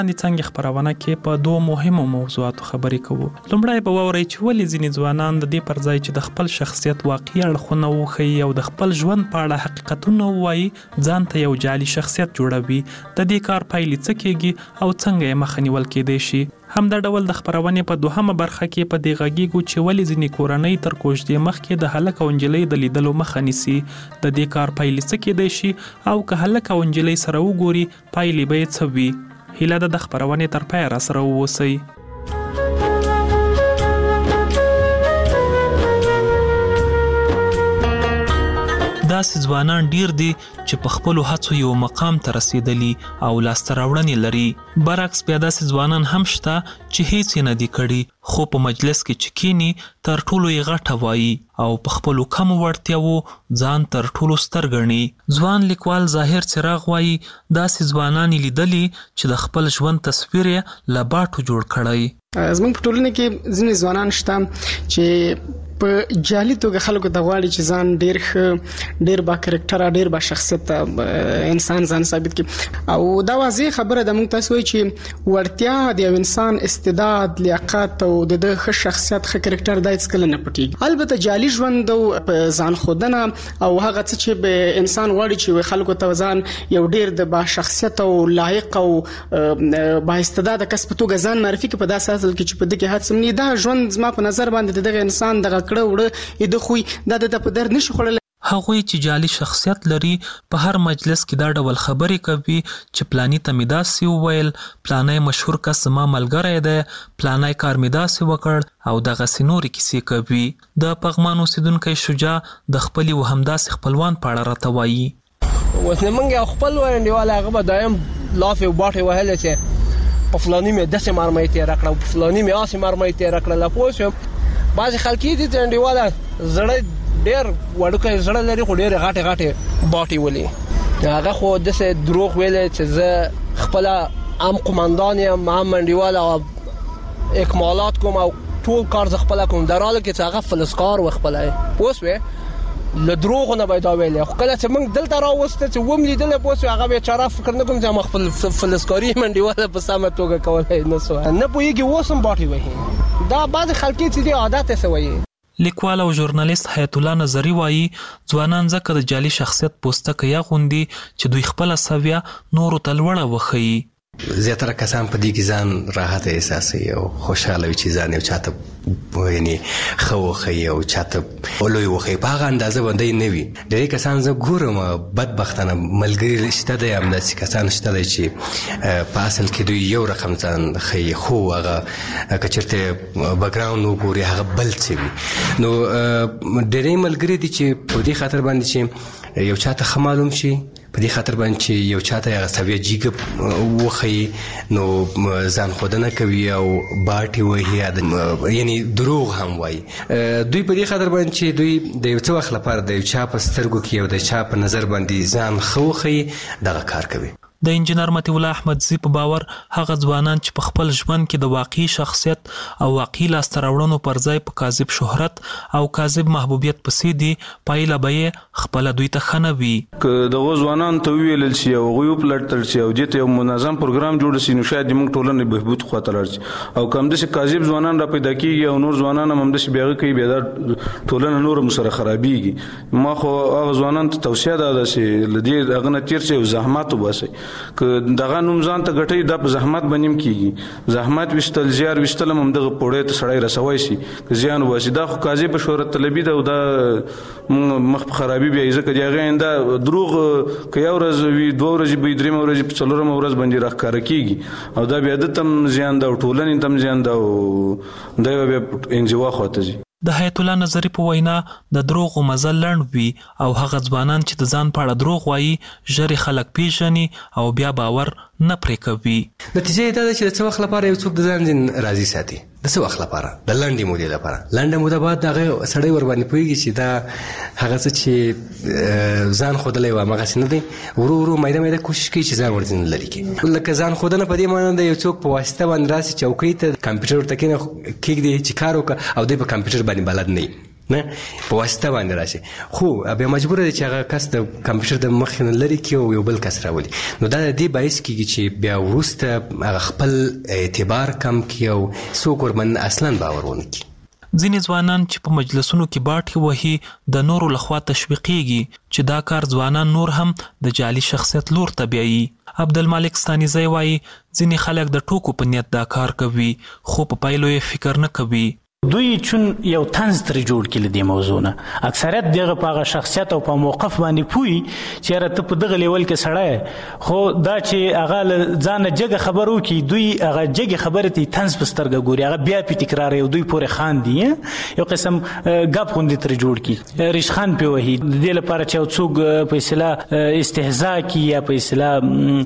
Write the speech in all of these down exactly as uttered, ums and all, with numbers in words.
د څنګه خبرونه کې په دوه مهمو موضوعاتو خبرې کوو. لومړی به واورئ چې ولې ځینې ځوانان د دې پر ځای چې د خپل شخصیت واقعي اړخونه وښیي او د خپل ژوند په اړه حقیقتونه ووایي ځان ته یو جعلي شخصیت جوړوي. د دې کار پایلې څه کېږي او څنګه یې مخه نیول کېدای شي. همدا ډول د خبرونې په دوهمه برخه کې په دې غږیږو چې ولې ځینې کورنۍ تر کوژدې مخکې د هلک او نجلۍ د لیدلو مخه نیسي. د دې کار پایلې څه کېدای شي او که هلک او نجلۍ سره وګوري پایلې به یې څه وي. هیله ده د خبرونې تر پایه راسره واوسئ. داسې ځوانان ډیر دي چې په خپلو هڅو یو مقام ته رسیدلي او لاسته راوړنې لري. برعکس بیا داسې ځوانان هم شته چې هیڅ یې نه دي کړي خو په مجلس کې چې کینی تر ټولو یې غټه وایي او په خپلو کمو وړتیاوو ځان تر ټولو ستر ګڼي. ځوان لیکوال ظاهر څراغ وایي داسې ځوانان یې لیدلي چې د خپل ژوند تصویر یې له باټو جوړ کړی. زموږ په ټولنه کې ځینې ځوانان شته چې په جعلي توګه خلکو ته غواړي چې ځان ډیر ښه ډیر با کرکټر ډیر با شخصیت انسان ځان ثابت کړي او دا واضح خبره ده. موږ تاسو وایي چې ورتیا د یو انسان استعداد لیاقت او د ښه شخصیت ښه کرکټر دای څه کله نه پټي. البته جعلي ژوند او ځان خودنه او هغه څه چې به انسان غواړي چې خلکو ته ځان یو ډیر د با شخصیت او لایق او با استعداد کس په توګه ځان معرفي کړي په داسې حال کې چې په دغه هڅه نه دا ژوند زما په نظر باندې دغه انسان دغه کړه وړه د خوې د د په در نشي خړل. هغوی چې جعلي شخصیت لري په هر مجلس کې دا ډول خبرې کوي چې پلانی ته مې داسې وویل، پلانی مشهور کس زما ملګری دی، پلانی کار مې داسې وکړ او دغسې نورې کیسې کوي. د پغمان اوسیدونکی شجاع د خپلې و همداسې خپلوان په اړه راته وایي. اوس نه موږ یو خپل انډیوال هغه به دایم لافې باټې وهلې چې په فلاني مې داسې مرمۍ تېره کړه او په فلاني مې هسې مرمۍ تېره کړله. پوه شوم بعضې خلک دي چې انډیواله زړه ډېر وړوکی زړه لري خو ډېرې غټې غټې باټې ولي. هغه خو داسې دروغ ویلی چې زه خپله هم قمندان یم هم انډیواله او اکمالات کوم او ټول کار زه خپله کوم در حاله کې چې هغه فلزکار و خپله پوه شوې له دروغو نه به یې دا ویلی. خو کله چې موږ دلته راوسته چې وم لیدلی پوه شوې هغه بیچاره فکر نه کوم چې ما خپل فلزکاري منډیواله په سمه توګه کولی نه سوه نه پوهېږي اوس هم باټې وهي. دا بعضې خلکې چې دی عادت یې څه وایي. لیکوال او ژورنالیست حیات الله نظري وایي ځوانان ځکه د جعلي شخصیت پوستکی اغوندي چې دوی خپله سویه نورو ته لوړه وښیي. زیاتره کسان په دې کې ځان راحت احساسوي او خوشحاله وي چې ځان یو چاته یعنې ښه وښیي او چاته لوی وښیي په هغه اندازه باندې نه وي. ډېری کسان زه ګورم بدبختانه ملګري شته دی همداسې کسان شته دی چې په اصل کې دوی یو رقم ځان ښیي خو هغه که چېرته بکګراونډ وګوري هغه بل څه وي. نو ډېری ملګري دي چې په دې خاطر باندې چې یو چاته ښه معلوم شي په دې خاطر باندې چې یو چاته هغه سویه جیګه وښیي نو ځان ښودنه کوي او باټې وهي یعنې دروغ هم وایي. دوی په دې خاطر باندې چې دوی د یو څه وخت لپاره د یو چا په سترګو کې او د چا په نظر باندې ځان ښه وښیي دغه کار کوي. د انجینر مطیع الله احمدزي په باور هغه ځوانان چې په خپل ژوند کې د واقعي شخصیت او واقعي لاسته راوړنو پر ځای په کاذب شهرت او کاذب محبوبیت پسې دي پایله به یې خپله دوی ته ښه نه وي. که دغو ځوانانو ته وویلل شي او هغوی وپلټل شي او دې ته یو منظم پروګرام جوړ شي نو شاید زموږ ټولنې بهبود خواته لاړ شي. او که همداسې کاذب ځوانان را پیدا کېږي او نور ځوانان هم همداسې بیا هغه کوي بیا دا ټولنه نور هم سره خرابېږي. ما خو هغه ځوانانو ته توصیه دا ده چې له دې هغه نه تېر شئ او زحمت وباسئ. که دغه نوم ځان ته ګټئ دا په زحمت باندې هم کېږي. زحمت ویستل زیار ویستل هم همدغه پوړۍ ته سړی رسوی شي که زیان وباسي. دا خو کاذبه شهرت طلبي ده او دا مخ په خرابي بیایي ځکه د هغې آینده دروغ که یو ورځ وي دوه ورځې به وي درېیمه ورځې په څلورمه ورځ باندې راښکاره کېږي او دا بیا ده ته هم زیان ده او ټولنې ته هم زیان ده او دا به بیا انزوا خواته ځي. د حیات الله نظري په وینا د دروغو مزل لنډ وي او هغه ځوانان چې د ځان په اړه دروغ وایي ژر یې خلک پیژني او بیا باور نه پرې کوي. نتیجه یې دا ده چې د څه وخت لپاره یو څوک د ځان ځین راضي ساتي د څه وخت لپاره د لنډې مودې لپاره. لنډه موده بعد هغه سړی ورباندې پوهېږي چې دا هغه څه چې ځان ښودلی و همغسې نه دی. ورو ورو میده میده کوشش کوي چې ځان ورځینې لرې کړي. لکه ځان ښودنه په دې معنی ده یو څوک په واسطه باندې راسي چوکۍ ته کمپیوټر ورته کښېږدي چې کار وکړه او دوی په کمپیوټر باندې بلد نه وي نه په واسطه باندې راشي، خو بیا مجبور دي چې هغه کس د کمپیوټر د مخ نه لري کې او یو بل کس راولي. نو دا د دې باعث کېږي چې بیا وروسته هغه خپل اعتبار کم کړي او څوک ورباندې اصلا باور ونه کړي. ځینې ځوانان چې په مجلسونو کې باټې وهي د نورو لخوا تشویقیږي چې دا کار ځوانان نور هم د جعلي شخصیت لور ته بیایي. عبدالمالک ستانیزی وایي ځینې خلک د ټوکو په نیت دا کار کوي خو په پایلو یې فکر نه کوي. دوی چون یو طنز ترې جوړ کړي له دې موضوع نه، اکثریت دغه په هغه شخصیت او په موقف باندې پوي چې یاره ته په دغه لیول کې سړی، خو دا چې هغه له ځانه جګه خبر وکړي دوی هغه جګې خبرې ته طنز په سترګه ګوري، هغه بیا پې تکراروي او دوی پورې خاندي، یو قسم ګپ غوندې ترې جوړ کړي، ریشخند پې وهي د دې لپاره چې یو څوک په اصطلاح استهزا کړي یا په اصطلاح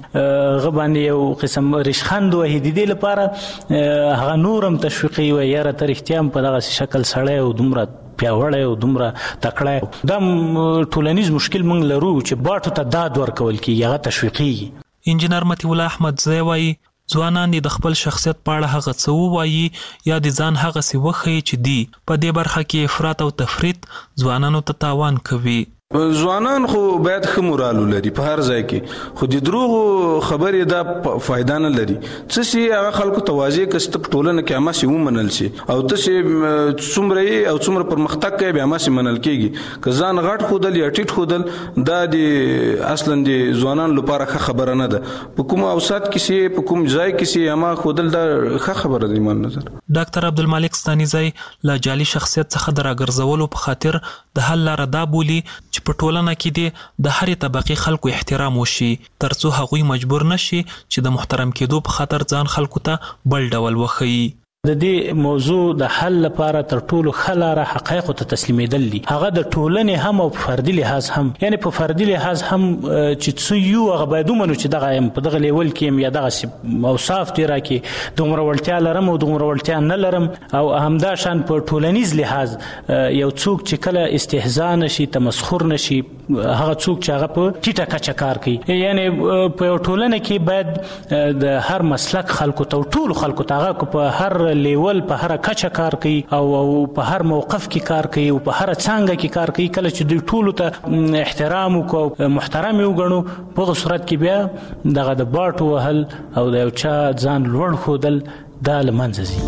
هغه باندې یو قسم ریشخند وهي، د دې لپاره هغه نور هم تشویقي وي یاره ته رښتیا په دغه شکل سړی او دومره پیاوړی او دومره تکړه. دا ټولنیز مشکل موږ لرو چې باټو ته داد ورکول کېږي، هغه تشویقیږي. انجینر مطیع الله احمدزی وایي ځوانان د خپل شخصیت په اړه هغه څه ووایي یا د ځان هغسې وښیي چې دی په دې برخه کې افراط او تفریط ځوانانو ته تاوان کوي. ځوانان خو باید ښه مورال ولري په هر ځای کې، خو د دروغو خبرې دا فایده نه لري. څه چې هغه خلکو ته واضح کړي چې په ټولنه کې هماسې ومنل شي او ته چې څومره یې او څومره پرمختګ کوي بیا هماسې منل کېږي. که ځان غټ ښودل یا ټیټ ښودل دا د اصلا د ځوانانو لپاره ښه خبره نه ده. په کوم اوسط کې چې په کوم ځای کې چې هما ښودل دا ښه خبره ده ایمان نظر. ډاکټر عبدالمالک ستانیزی له جعلي شخصیت څخه د راګرځولو په خاطر د حل لاره دا بولي چې په ټولنه کې دې د هرې طبقې خلکو احترام وشي ترڅو هغوی مجبور نشي چې د محترم کېدو په خاطر ځان خلکو ته بل ډول وښیي. د دې موضوع د حل لپاره تر ټولو ښه لاره حقایقو ته تسلیمېدل دي، هغه د ټولنې هم او په فردي لحاظ هم، یعنې په فردي لحاظ هم چې څه یو هغه باید ومنو چې دغه یم په دغه لیول کې یم یا دغسې اوصاف دې راکړي، دومره وړتیا لرم او دومره وړتیا نه لرم. او همدا شان په ټولنیز لحاظ یو څوک چې کله استهزا نشي تمسخر نشي، هغه څوک چې هغه په ټیټه کچه کار کوي، یعنې په یو ټولنه کې باید د هر مسلک خلکو ته ټولو خلکو ته هغه په هر لیول په هر کچه کار کوي او په هر موقف کې کار کوي او په هر څانګه کې کار کوي. کله چې دوی ټولو ته احترام وکړو محترم یې وګڼو په هغه صورت کې بیا دغه د باټو وهل او د یو چا ځان لوړ ښودل دا له منځه ځي.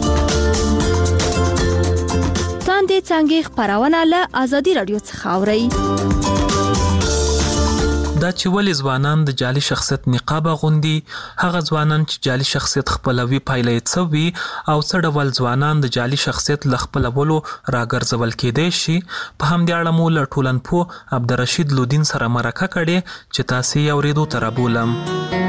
تاندې څانګې خپرونه له ازادي راډیو څخه اورئ. دا چې ولې ځوانان د جعلي شخصیت نقاب اغوندي، هغه ځوانان چې جعلي شخصیت خپلوي پایله یې څه وي او څه ډول ځوانان د جعلي شخصیت له خپلولو راګرځول کېدای شي، په همدې اړه مو له ټولنپوه عبدالرشید لودین سره مرکه کړې چې تاسې یې اورېدو ته رابولم.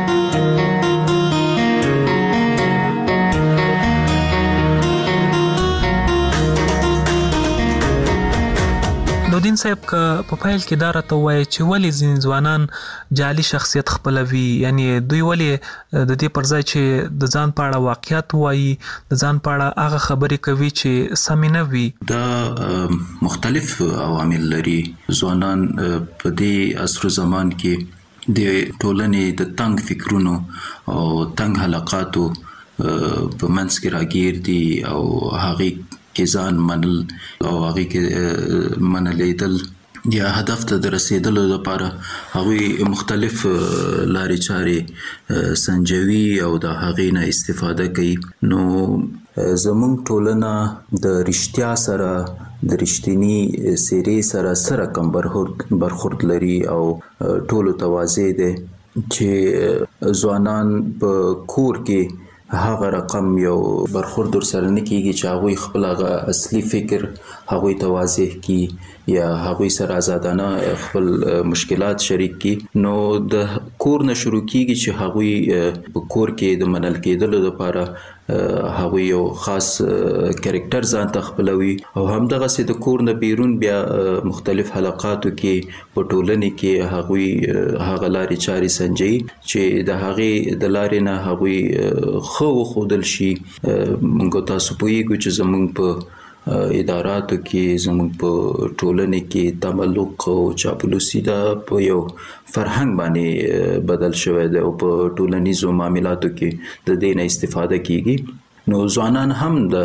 لودین صاحب که په پیل کې دا راته ووایي چې ولې ځینې ځوانان جعلي شخصیت خپلوي، یعنی دوی ولې د دې پر ځای چې د ځان په اړه واقعیت وایي د ځان په اړه هغه خبرې کوي چې سمې نه وي؟ دا مختلف عوامل لري. ځوانان په دې عصر زمان کې د ټولنې د تنګ فکرونو او تنګ حلقاتو په منځ کې راګیر دي او هغې کې ځان منل او هغې کې منلیدل یا هدف ته د رسیدلو لپاره هغوی مختلف لارې چارې سنجوي او د هغې نه استفاده کوي. نو زموږ ټولنه د رښتیا سره د رښتینی څېرې سره څه رقم برخورد لري او ټولو ته واضح دی چې ځوانان په کور کې هغه رقم یو برخورد ورسره نه کېږي چې هغوی خپل هغه اصلي فکر هغوی ته واضح کړي یا هغوی سره ازادانه خپل مشکلات شریک کړي. نو د کور نه شروع کېږي چې هغوی په کور کې د منل کېدلو لپاره هغوی یو خاص کریکټر ځان ته خپلوي او همدغسې د کور نه بیرون بیا مختلف حلقاتو کې په ټولنې کې هغوی هغه لارې چارې سنجوي چې د هغې د لارې نه هغوی ښه وښودل شي. موږ تاسو پوهیږو چې زموږ په اداراتو کې زموږ په ټولنې کې تملق او چاپلوسي دا په یو فرهنګ باندې بدل شوی دی او په ټولنیزو معاملاتو کې د دې نه استفاده کیږي. نو ځوانان هم د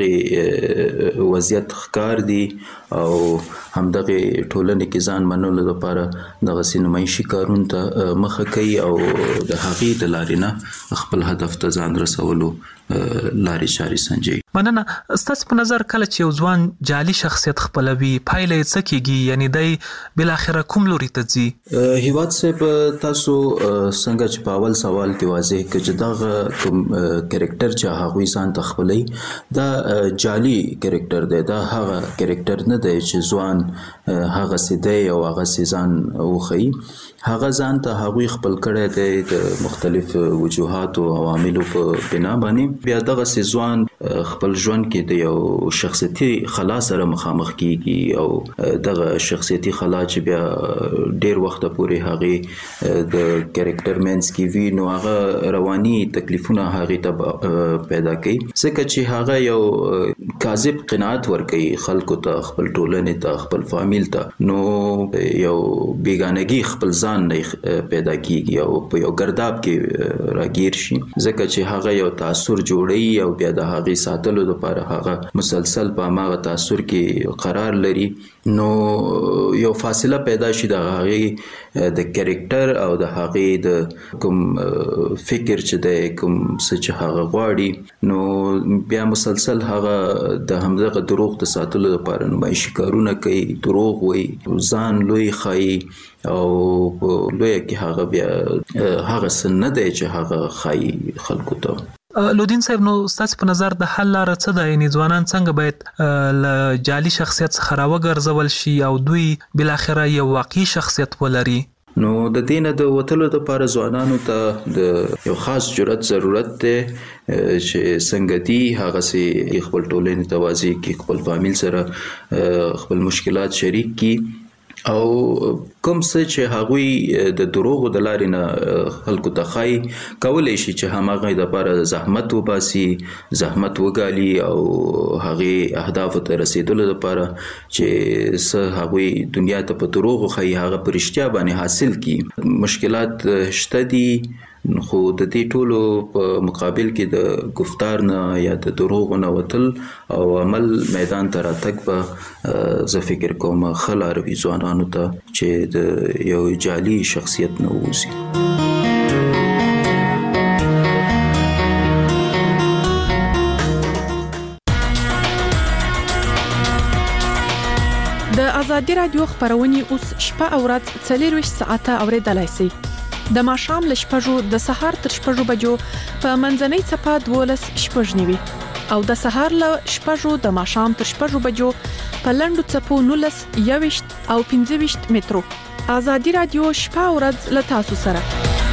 همدغه وضعیت ښکار دي او همدغه ټولنې کې ځان منلو لپاره دغه سینمایشي کارونو ته مخه کوي او د هغې د لارې نه خپل هدف ته ځان رسولو لارې چارې سنجوي. مننه. ستاسو په نظر کله چې یو ځوان جعلي شخصیت خپلوي پایله یې څه کیږي؟ یعنی دی بالاخره کوم لوري ته ځي؟ هیواد صاحب تاسو څنګه چې په اول سوال کې واضح کړ چې دغه کوم کریکټر چې هغوی ځان ته خپلوي دا جعلي کریکټر دی، دا هغه کریکټر نه دی چې ځوان هغه سي دی او هغه سي ځان وښيي. هغه ځان ته هغوی خپل کړی دی د مختلف وجوهاتو او عواملو په بنا باندې. بیا دغه سي ځوان خپل ژوند کې د یو شخصیتي خلا سره مخامخ کیږي او دغه شخصیتي خلا چې بیا ډیر وخت پورې هغه د کریکټر مینس کې وی نو هغه رواني تکلیفونه هغه ته پیدا کوي، ځکه چې هغه یو کاذب قناعت ورکوي خلکو ته، خپل ټولنې ته، خپل فامیل ته. نو یو بیگانگی خپل ځان نه پیدا کیږي او په یو ګرداب کې راګیر شي، ځکه چې هغه یو تاثر جوړي او بیا د هغې ساتلو لپاره هغه مسلسل په هماغه تاثر کې قرار لري. نو یو فاصله پیدا شي د هغې د کریکټر او د هغې د کوم فکر چې دی، کوم څه چې هغه غواړي، نو بیا مسلسل هغه د همدغه دروغ د ساتلو لپاره نمایشي کارونه کوي، دروغ وایي، ځان لوی ښایي او لویه کې هغه بیا هغه څه نه دی چې هغه ښایي خلکو ته. لودین صاحب، نو ستاسو په نظر د حل لاره څه ده؟ یعنې ځوانان څنګه باید له جعلي شخصیت څخه راوګرځول شي او دوی بالاخره یو واقعي شخصیت ولري؟ نو د دې نه د وتلو دپاره ځوانانو ته د یو خاص جرأت ضرورت دی چې څنګه دي هغسې خپل ټولنې ته واضح کړي، خپل فامیل سره خپل مشکلات شریک کړي او کوم څه چې هغوی د دروغو د لارې نه خلکو ته ښایي کولی شي چې هماغه دپاره زحمت وباسي، زحمت وګالي او هغې اهدافو ته رسېدلو دپاره چې څه هغوی دنیا ته په دروغو ښایي هغه په رښتیا باندې حاصل کړي. مشکلات شته دي، خو د دې ټولو په مقابل کې د گفتار نه یا د دروغو نه وتل او عمل میدان ته راتګ به زه فکر کوم ښه لاره وي ځوانانو ته چې د یو جعلي شخصیت نه ووځي. د ازادي راډیو خبرونه اوس شپه او ورځ څلور ویشت ساعته اوریدلای شئ. د ماښام له شپږو د سهار تر شپږو بجو په منځنۍ څپه دولس شپږ نیوي او د سهار له شپږو د ماښام تر شپږو بجو په لنډو څپو نولس یوویشت او پنځه ویشت مترو. ازادي راډیو شپه او ورځ له تاسو سره.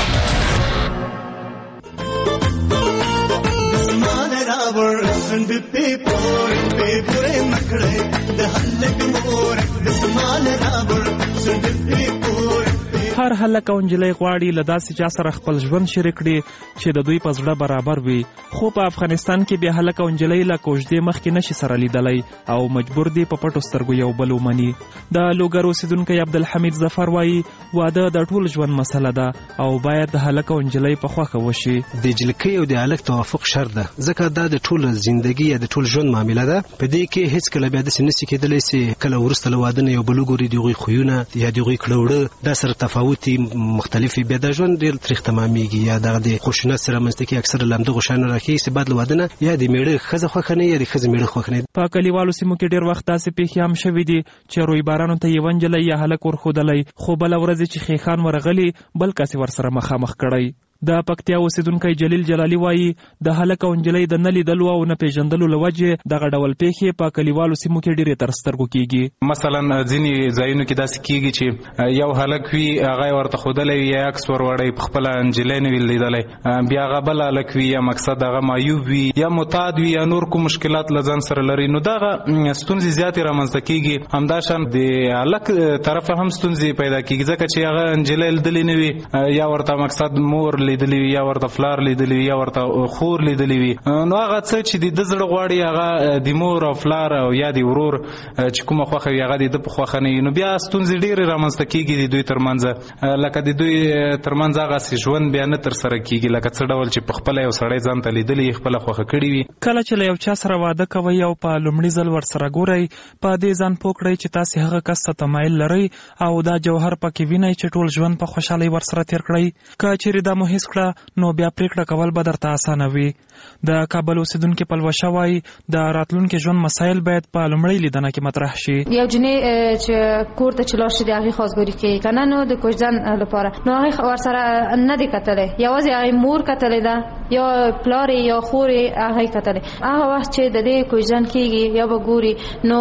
هر هلک او نجلۍ غواړي له داسې چا سره خپل ژوند شریک کړي چې د دوی په زړه برابر وي، خو په افغانستان کې بیا هلک او نجلۍ له کوژدې مخکې نشي سره لیدلی او مجبور دي په پټو سترګو یو بل ومني. د لوګر اوسیدونکی عبدالحمید ظفر وایي واده د ټول ژوند مسله ده او باید د هلک او نجلۍ په خوښه وشي. د جلکۍ او د هلک توافق شرط ده، ځکه دا د ټول زندګي یا د ټول ژوند معامله ده. په دې کې هیڅ کله بیا داسې نشي کېدلی چې کله وروسته له واده نه یو بل وګوري د هغوی خویونه یا د هغوی کړه وړه دا سره تفاوت مختلفي بیا د ژوند ډېر تریخ تمامېږي یا دغه د خشونت سره منځته کې اکثره له همدغو شیانو راښیي چې بعد له واده نه یا د میړه ښځه خوښه نه یا د ښځې میړه خوښ نه. په کلیوالو سیمو کې ډېر وخت داسې پیښې هم شوي دي چې رویبارانو ته یوه نجلۍ یا هلک ورښودلی، خو بله ورځ چې خیخان ورغلي بل کس یې ورسره مخامخ کړی. د پکتیا اوسیدونکی جلیل جلالي وایي د هلک او نجلۍ د نه لیدلو او نه پیژندلو له وجې دغه ډول پیښې په کلیوالو سیمو کې ډېرې تر سترګو کیږي. مثلا ځینې ځایونو کې داسې کیږي چې یو هلک وي هغه یې ورته ښودلی وي یا عکس ور وړی په خپله نجلۍ نه وي لیدلی، بیا هغه بل هلک وي یا مقصد هغه معیوب وي یا معتاد وي یا نور کوم مشکلات له ځان سره لري، نو دغه ستونزې زیاتې رامنځته کیږي. همداشان د هلک طرفه هم ستونزې پیدا کیږي ځکه چې هغه نجلۍ لیدلې نه وي یا ورته مقصد مور لیدلی وي یا ورته فلار لیدلی وي یا ورته خور لیدلی وي نو هغه څه چې د د زړه غواړي هغه د مور او فلار او یا د ورور چې کومه خوښه وي هغه د په خوښه نه وي نو بیا ستونزې ډېرې رامنځته کېږي د دوی ترمنځ لکه د دوی ترمنځ هغسې ژوند بیا نه ترسره کېږي لکه څه ډول چې په خپله یو سړی ځان ته لیدلی یې خپله خوښه کړې وي. کله چې له یو چا سره واده کوئ او په لومړي ځل ورسره ګورئ په دې ځان پوه کړئ چې تاسې هغه کس ته تمایل لرئ او دا جوهر پکې وینئ چې ټول ژوند په خوشحالۍ ورسره تېر کړئ. که چیرې دا مو حس کړه نو بیا پرېکړه کول به درته اسانه وي. د کابل اوسیدونکي پلوشه وایي د راتلونکي ژوند مسایل باید په لومړۍ لیدنه کې مطرح شي. یو جنۍ چې کور ته چې لاړ شي د هغې خواستګاري کوي که نه نو د کوژدن لپاره نو هغې ورسره نه دی کتلی یوازې هغې مور کتلی ده یا پلارې یا خورې هغې کتلی هغه وخت چې د دې کوژدن کېږي یا به ګوري نو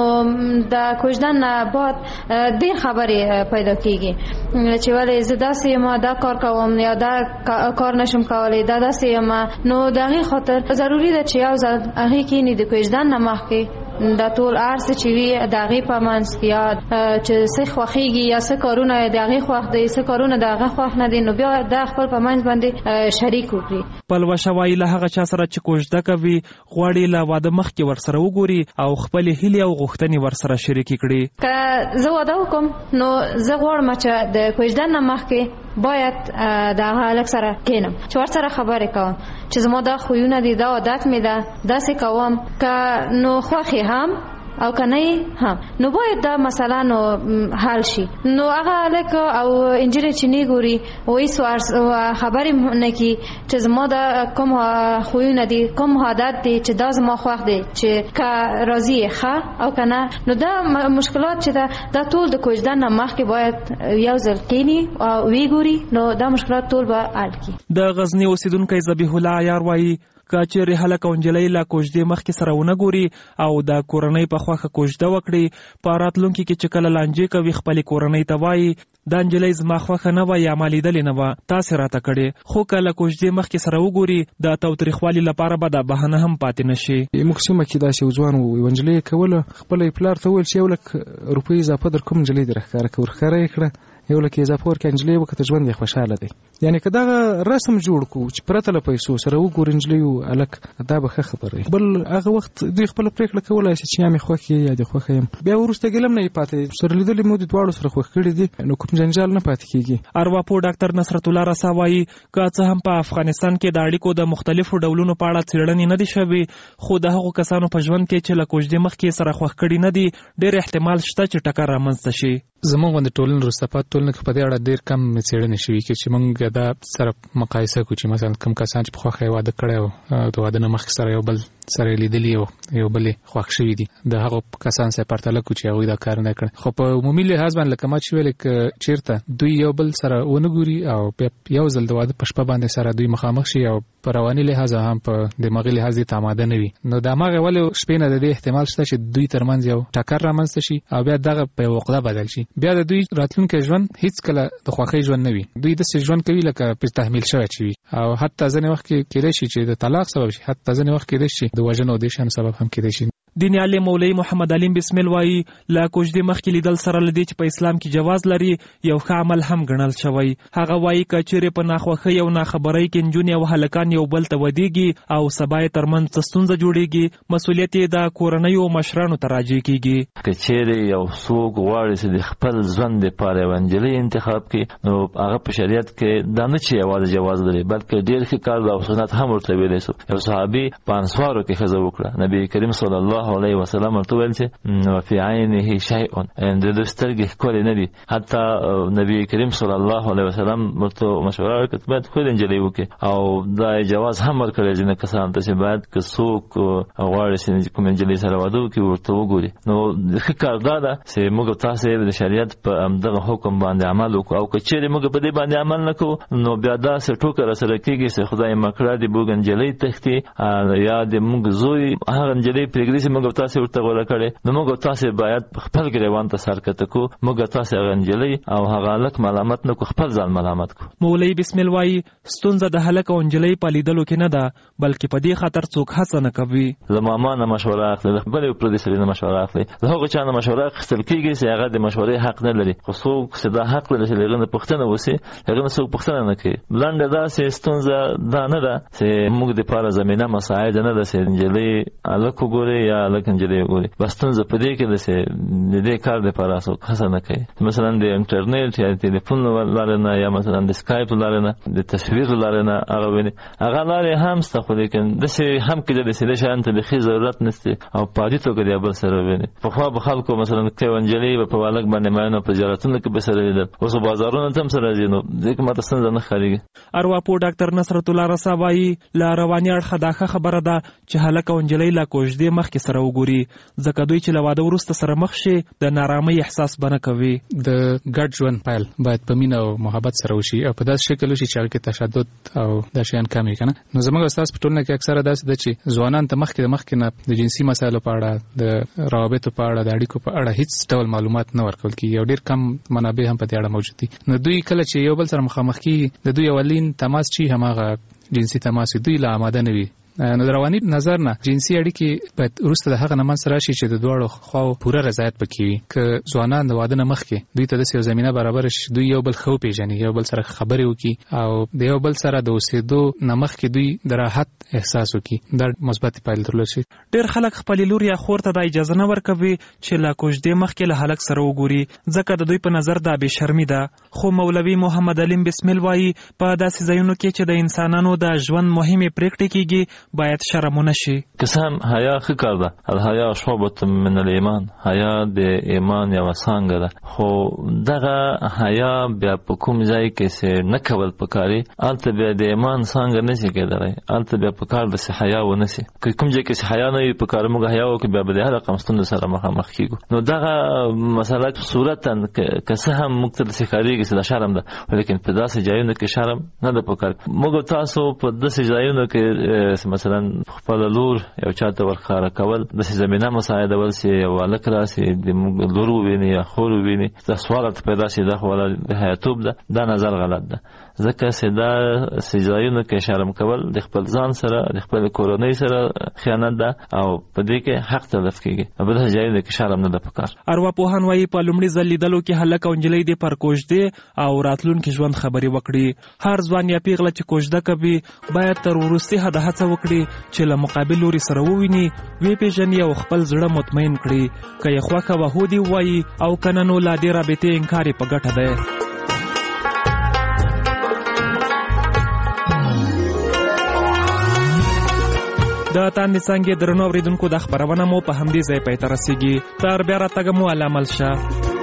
د کوژدن نه بعد ډېر خبرې پیدا کېږي چې ولې زه داسې یم دا کار کوم یا دا کار نشم کولی دا داسې یم نو د هغې خاطر ضروري ده چې یو ځل هغې کښېني د کوژدن نه مخکې دا ټول هر څه چې وي د هغې په منځ کې یا چې څه خوښېږي یا څه کارونه د هغې خوښ دی څه کارونه د هغه خوښ نه دي نو بیا دا خپل په منځ باندې شریک وکړي. پلوشه وایي له هغه چا سره چې کوژده کوي غواړي له واده مخکې ورسره وګوري او خپلې هیلې او غوښتنې ورسره شریکې کړي. که زه واده وکړم نو زه غواړم چې د کوژدن نه مخکې باید د هغه هلک سره کښېنم چې ورسره خبرې کوم چې زما دا خویونه دي دا عادت مې ده داسې کوم که نو خوښ هم او که نه هم نو باید دا مسله نو حل شي. نو هغه هلک او نجلۍ چې نه ګوري او هېڅ خبرې نه کوي چې زما دا کوم خویونه دي کوم عادت دی چې دا زما خوښ دی چې که راضي یې ښه او که نه نو دا مشکلات چې ده دا ټول د کوژدن نه مخکې باید یو ځل کښېني او ویې ګوري نو دا مشکلات ټول به حل کړي. د غزني اوسیدونکی ذبیح الله عیار وایي که چیرې هلک او نجلۍ له کوژدې مخکې سره ونه ګوري او د کورنۍ په خوښه کوژده وکړي په راتلونکي کې چې کله لانجې کوي خپلې کورنۍ ته وایي دا نجلۍ زما خوښه نه وه یا ما لیدلې نه وه تاسې راته کړې خو که له کوژدې مخکې سره وګوري د تاوتریخوالي لپاره به دا بهانه هم پاتې نه شي. موږ سیمه کې داسې یو ځوان و یوه نجلۍ یې کوله خپله یې پلار ته وویل چې یو لک روپۍ اضافه در کوم نجلۍ دې راښکاره کړه ورښکاره یې کړه یو لک اضافه ورکړه نجلۍ وکړه ژوند یې خوشحاله دی. یعنې که دغه رسم جوړ کړو چې پرته له پیسو سره وګوري نجلۍ او هلک دا به ښه خبره وي. بل هغه وخت دوی خپله پرېکړه کولی شي چې یا مې خوښ یې یا دې خوښه یم بیا وروسته ګیله هم نه یې پاتې سره لیدلې مو د دواړو سره خوښ کړي دي نو کوم جنجال نه پاتې کېږي. ارواپوه ډاکټر نصرت الله رسا وایي که څه هم په افغانستان کې د اړیکو د مختلفو ډولونو په اړه څېړنې نه دي شوي خو د هغو کسانو په ژوند کې چې له کوژدې مخکې سره خوښ کړي نه دي ډېر احتمال شته چې ټکر رامنځته شي. زموږ غوندې ټولنې وروسته پاتې ټولنه کې په دې اړه ډېر کم څېړنې شوي چې موږ دا سره مقایسه کړو چې مثلا کوم کسان چې په خوښه یې واده کړی او د واده نه مخکې سره یو بل سره یې لیدلي او یو بل یې خوښ شوي دي د هغو کسان سره پرتله کړو چې هغوی دا کار نه کړی. خو په عمومي لحاظ باندې لکه ما چې ویلې که چېرته دوی یو بل سره ونه ګوري او بیا یو ځل د واده په شپه باندې سره دوی مخامخ شي او په رواني لحاظ هم په دماغي لحاظ یې آماده نه وي نو د هماغې ولې شپې نه د دې احتمال شته چې دوی ترمنځ یو ټکر رامنځته شي او بیا دغه په یو عقده بدل شي. بیا د دوی راتلونکی ژوند هیڅکله د خوښۍ ژوند نه وي دوی داسې ژوند کوي لکه پرې تحمیل شوی چې وي او حتی ځینې وخت کې کېدای شي چې د طلاق سبب شي حتی ځینې وخت کېدای شي د وژنو او دې شیانو سبب هم کېدای شي. دیني عالم مولوي محمد علیم بسمل وایي له کوژدې مخکې لیدل سره له دې چې په اسلام کې جواز لري یو ښه عمل هم ګڼل شوی. هغه وایي که چیرې په ناخوښۍ او ناخبرۍ کې نجونې او هلکان یو بل ته ودېږي او سبا یې ترمنځ څه ستونزه جوړېږي مسؤلیت یې د کورنیو مشرانو ته راجع کېږي. که چیرې یو څوک غواړي چې د خپل ژوند دپاره یوه نجلۍ انتخاب کړي نو هغه په شریعت کې دا نه چې یوازې جواز لري بلکې ډېر ښه کار او سنت هم ورته ویلی شو. یو صحابي په انصارو کې ښځه وکړه نبي کریم صلی الله علیه وسلم ورته ویل چې وفي عینه شیء د دوی سترګې ښکلې نه دي حتی نبي کریم صلی الله علیه وسلم ورته مشوره ورکړه باید ښکلې نجلۍ وکړي او دا جواز هم ورکړی ځینې کسانو ته چې باید که څوک غواړي چې کومې نجلۍ سره واده وکړي ورته وګوري. نو ښه کار دا ده چې موږ تاسې د شریعت په همدغه حکم باندې عمل وکړو او که چیرې موږ په دې باندې عمل نه کوو نو بیا داسې ټوکه راسره کېږي چې خدای مکړه د موږ نجلۍ تښتي یا د موږ زوی هغه نجلۍ پرېږدي چې موږ موږ تاسو ورته غوړه کړي نو موږ تاسو باید خپل ګریوان ته سر کته کو موږ تاسو غنجلي او هغه لک ملامت نه کو خپل ځان ملامت کو. مولوی بسم الله وايي ستونزه د هلک او انجلي په لیدلو کې نه ده بلکې په دې خاطر څوک هڅه نه کوي. زموږ نه مشوره اخلي بلې پر دې سره نه مشوره اخلي هغه چا نه مشوره اخیستل کیږي چې هغه د مشورې حق نه لري خو څوک چې دا حق لري چې لغنه پښتنه وسی هغه څوک پښتنه نه کوي. بلند دا چې ستونزه دا نه ده چې موږ د پاره زمينه مساعد نه ده چې انجلي الکو ګوري یا الک انجلي ګوري بس ستونزه په دې کې ده چې د دې کار د پاره څوک هڅه نه کوي. مثلا د انټرنیټ یا ټلیفون لارنه یا مثلا د سکایپ لارنه د تصویر لارنه هغه ویني هغه لارې هم ست خو لیکن د سه هم کې د سه شان ته د خي ضرورت نشته او پاتې توګه دی بل سره ویني په خو به خلکو مثلا کې انجلي په والک باندې مانو په جراتونه کې به سره لیدل اوس بازارونه تم سره دینو ځکه ماته څنګه نه خالي. ارواپو ډاکټر نصرت الله رسا وايي لا رواني اړه داخه خبره ده چې هلک او انجلي لا کوژدې مخ کې سره وګوري ځکه دوی چې لواده ورسته سره مخ شي د نارامۍ احساس بنه کوي. د ګډ ژوند پایل باید په مینه او محبت سره وشي او په داسې شکل وشي چې کې تشدد او د شیان کمی کنه. نو زموږ استاد په ټولنه کې اکثره داسې ده چې ځوانان ته مخکې د مخکې نه د جنسي مسایلو په اړه د روابطو په اړه د اړیکو په اړه هیڅ ډول معلومات نه ورکول کیږي او ډیر کم منابع هم په دې اړه موجود دي. نو دوی کله چې یو بل سره مخامخ کیږي د دوی اولین تماس چې هماغه جنسي تماس دوی لا آماده نه وي. نو د رواني نظر نه جنسي اړیکې باید وروسته د هغه نه منځ راشي چې د دواړو خواو پوره رضایت پکې وي. که ځوانان د واده نه مخکې دوی ته داسې یو زمینه برابر شي دوی یو بل ښه وپېژني یو بل سره خبرې وکړي او د یو بل سره د اوسېدو نه مخکې دوی د راحت احساس وکړي دا مثبتې پایلې درلود شي. ډېر خلک خپلې لور یا خور ته دا اجازه نه ورکوي چې لا کوژدې مخکې له هلک سره وګوري ځکه د دوی په نظر دا بې شرمي ده. خو مولوي محمد علیم بسمل وایي په داسې ځایونو کې چې د انسانانو د ژوند مهمې پرېکړې کېږي باید شرم ونشي. قسم حیا ښه کار ده الحیا شعبة من الایمان حیا د ایمان یوه څانګه ده خو دغه حیا بیا په کوم ځای کې چې نه کول پکاري هلته بیا د ایمان څانګه نشي کېدلی هلته بیا پکار ده چې حیا ونشي که کوم ځای کې چې حیا نه وي پکار موږ حیا وکړو بیا به د هر رقم ستونزو سره مخامخ کېږو. نو دغه مسله صورتا که څه هم موږ ته داسې ښکارېږي چې دا شرم ده لیکن په داسې ځایونو کې شرم نه ده پکار. موږ تاسو په داسې ځایونو کې مثلا خپل لور یو چاته ورخاره کول د زمينه مساعدول سي یو الک راسي د لور ویني یا خور ویني دا سوال پیدا شي دا خو د حیاتوب ده دا نظر غلط ده ځکه چې دا سجایونو کې شرم کول د خپل ځان سره د خپل کورنۍ سره خیانت ده او په دې کې حق تلف کیږي په دې ځایونو کې شرم نه ده پکار. ارواپوهان وايي په لومړي ځل لیدلو کې هلک او انجلۍ د پر کوژدې او راتلونکي ژوند خبرې وکړي. هر ځوان یا پیغله چې کوژده کوي باید تر وروستي حد هڅه وکړي چې له مقابل لوري سره وویني وی پیژني او خپل زړه مطمئن کړي که یې خوښه وه هو دې ووایي او که نه نو لا دې رابطې انکار یې په ګټه دی. د تاندې څانګې درنو اورېدونکو دا خپرونه مو په همدې ځای پای ته رسېږي. تر بیا راتګه مو الله مل شه.